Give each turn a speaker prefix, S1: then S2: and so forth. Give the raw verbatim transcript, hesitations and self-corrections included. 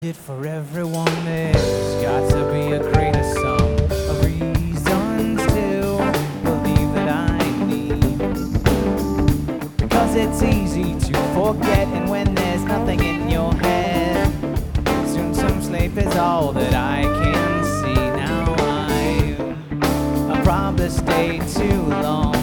S1: It for everyone, there's got to be a greater sum of reasons to believe that I need. Because it's easy to forget, and when there's nothing in your head, soon some sleep is all that I can see. Now I've, I've probably stayed too long